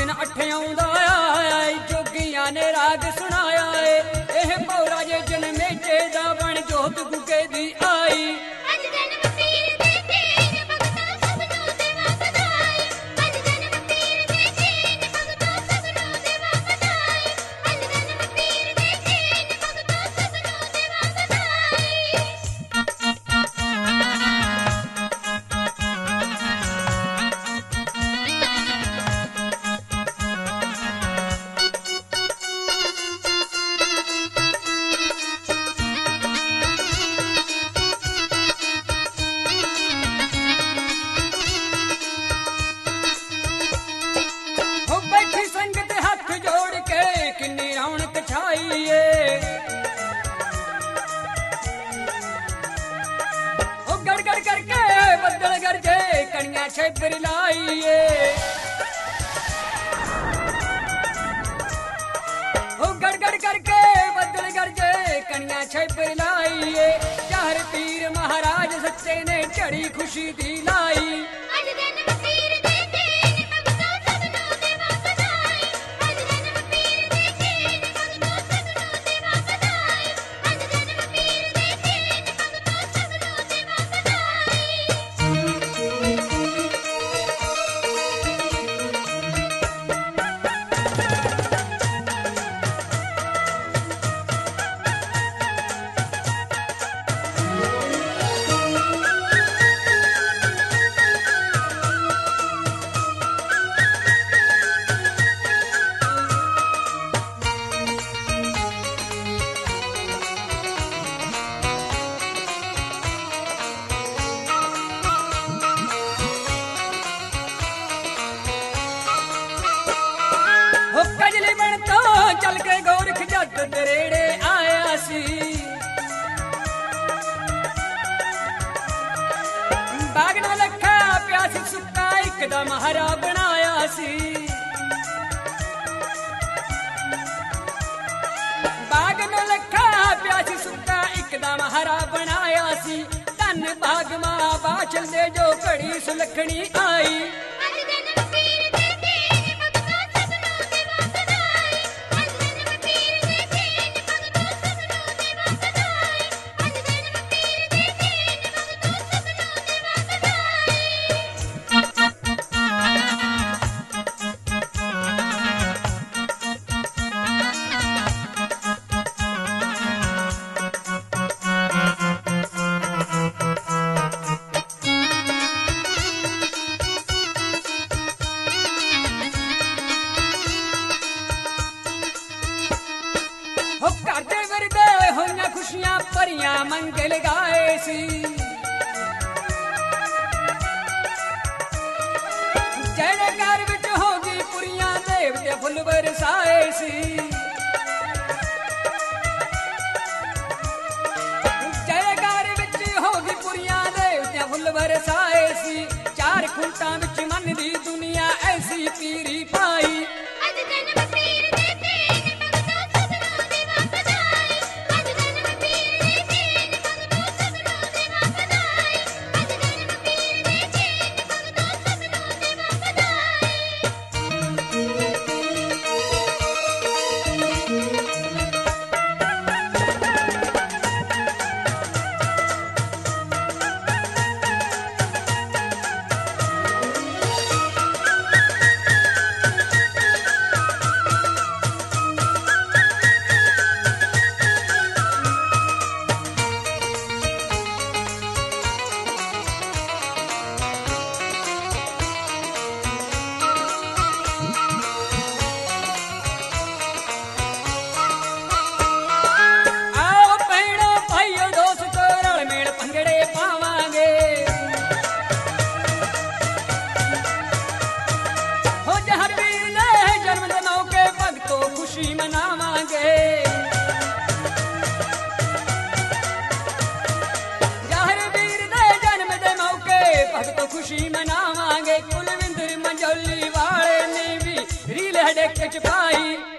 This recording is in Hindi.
दिन अठे आउंदा आया जोगियां ने राग सुनाया है एह पौरा जे जन्मे चे दा बन जोत गुगे दी आई गड़गड़ करके बदल गरजे कणियां छेबर लाइए गड़गड़ करके बदल गरजे कणियां छेबर लाइए चार पीर महाराज सच्चे ने चढ़ी खुशी दी लाई चल के गोरख जट दरेड़े आया सी बाग न लखा प्यासी सुक्का एकदम हरा बनाया सी बाग न लखा प्यासी सुक्का एकदम हरा बनाया सी धन बाग मां बाचल दे जो घड़ी सुलखनी आई करते वरदे होइयां खुशियां भरियां मंगल गाए सी जेड़े घर विच होगी पुरियां देवते फुल बरसाए सी जेड़े घर विच होगी पुरियां देवते फुल बरसाए सी चार खूंटां विच मन दी दुनिया ऐसी पीरी पाई खुशी मनावांगे यार वीर दे जन्म दे मौके भगत खुशी मनावांगे कुलविंदर मंजोली वाले ने भी रील हड़क च पाई